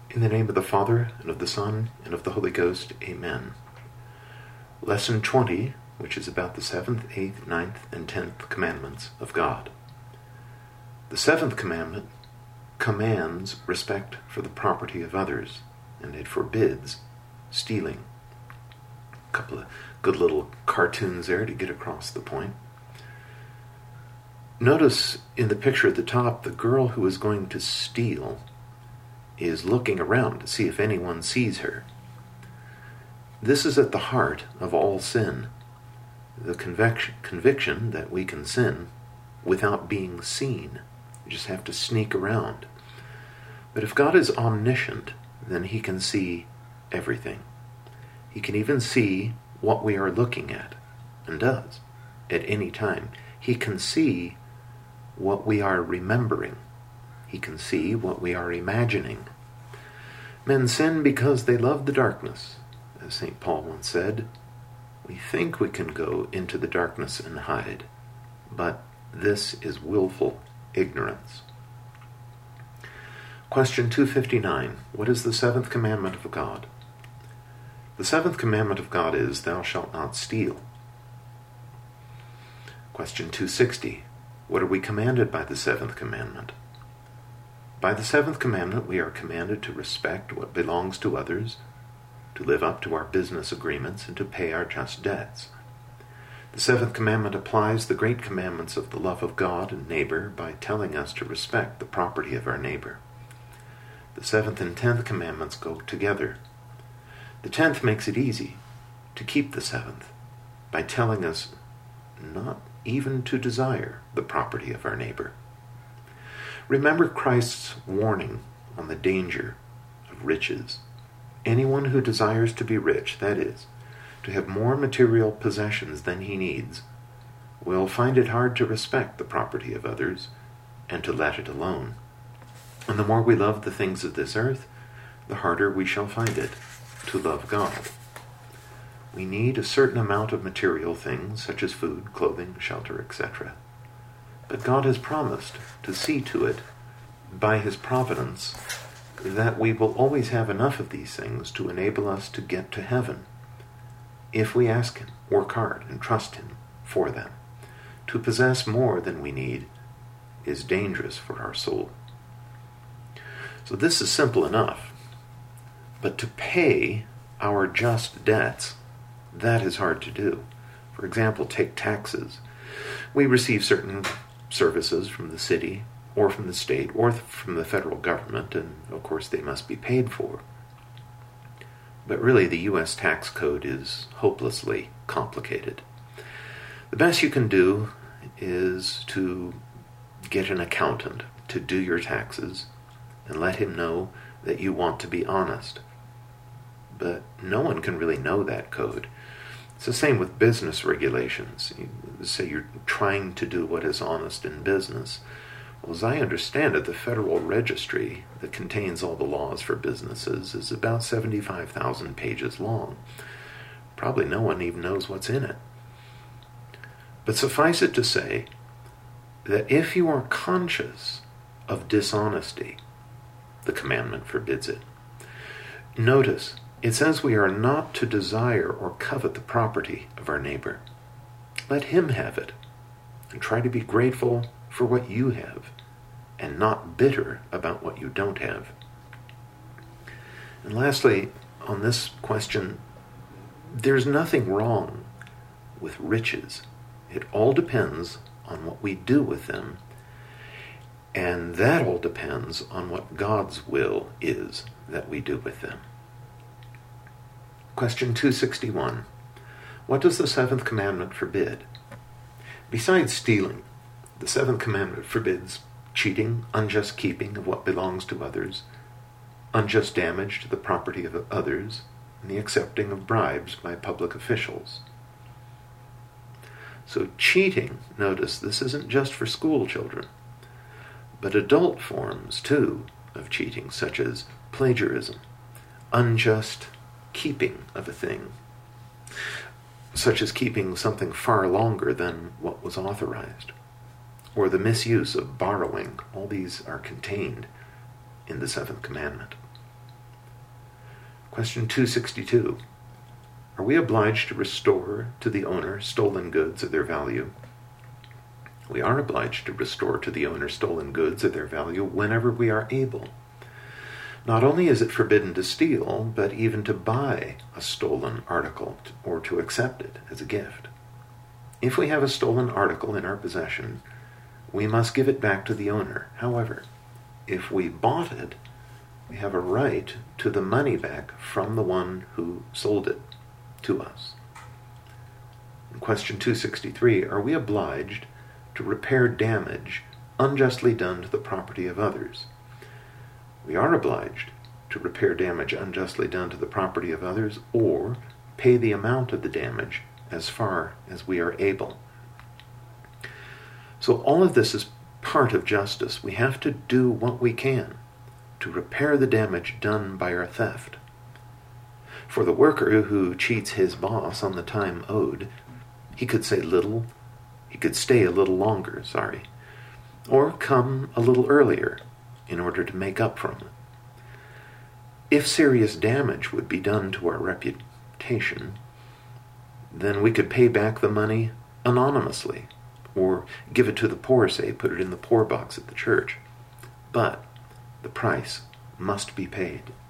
In the name of the Father, and of the Son, and of the Holy Ghost, Amen. Lesson 20, which is about the 7th, 8th, 9th, and 10th commandments of God. The 7th commandment commands respect for the property of others, and it forbids stealing. A couple of good little cartoons there to get across the point. Notice in the picture at the top, the girl who is going to steal is looking around to see if anyone sees her. This is at the heart of all sin, the conviction that we can sin without being seen. You just have to sneak around. But if God is omniscient, then he can see everything. He can even see what we are looking at, and does, at any time. He can see what we are remembering. He can see what we are imagining. Men sin because they love the darkness. As St. Paul once said, we think we can go into the darkness and hide, but this is willful ignorance. Question 259. What is the 7th commandment of God? The 7th commandment of God is, thou shalt not steal. Question 260. What are we commanded by the 7th commandment? By the 7th commandment, we are commanded to respect what belongs to others, to live up to our business agreements, and to pay our just debts. The 7th commandment applies the great commandments of the love of God and neighbor by telling us to respect the property of our neighbor. The 7th and 10th commandments go together. The 10th makes it easy to keep the 7th by telling us not even to desire the property of our neighbor. Remember Christ's warning on the danger of riches. Anyone who desires to be rich, that is, to have more material possessions than he needs, will find it hard to respect the property of others and to let it alone. And the more we love the things of this earth, the harder we shall find it to love God. We need a certain amount of material things, such as food, clothing, shelter, etc. But God has promised to see to it, by his providence, that we will always have enough of these things to enable us to get to heaven, if we ask him, work hard, and trust him for them. To possess more than we need is dangerous for our soul. So this is simple enough. But to pay our just debts, that is hard to do. For example, take taxes. We receive certain services from the city, or from the state, or from the federal government, and of course they must be paid for. But really the U.S. tax code is hopelessly complicated. The best you can do is to get an accountant to do your taxes and let him know that you want to be honest. But no one can really know that code. It's the same with business regulations. You say you're trying to do what is honest in business. Well, as I understand it, the Federal Registry that contains all the laws for businesses is about 75,000 pages long. Probably no one even knows what's in it. But suffice it to say that if you are conscious of dishonesty, the commandment forbids it. Notice, it says we are not to desire or covet the property of our neighbor. Let him have it, and try to be grateful for what you have, and not bitter about what you don't have. And lastly, on this question, there's nothing wrong with riches. It all depends on what we do with them, and that all depends on what God's will is that we do with them. Question 261. What does the 7th commandment forbid? Besides stealing, the 7th commandment forbids cheating, unjust keeping of what belongs to others, unjust damage to the property of others, and the accepting of bribes by public officials. So cheating, notice, this isn't just for school children, but adult forms, too, of cheating, such as plagiarism, unjust keeping of a thing, such as keeping something far longer than what was authorized, or the misuse of borrowing. All these are contained in the 7th commandment. Question 262. Are we obliged to restore to the owner stolen goods of their value? We are obliged to restore to the owner stolen goods of their value whenever we are able. Not only is it forbidden to steal, but even to buy a stolen article or to accept it as a gift. If we have a stolen article in our possession, we must give it back to the owner. However, if we bought it, we have a right to the money back from the one who sold it to us. In question 263, are we obliged to repair damage unjustly done to the property of others? We are obliged to repair damage unjustly done to the property of others or pay the amount of the damage as far as we are able. So all of this is part of justice. We have to do what we can to repair the damage done by our theft. For the worker who cheats his boss on the time owed, he could say little, he could stay a little longer, or come a little earlier in order to make up from it. If serious damage would be done to our reputation, then we could pay back the money anonymously, or give it to the poor, put it in the poor box at the church. But the price must be paid.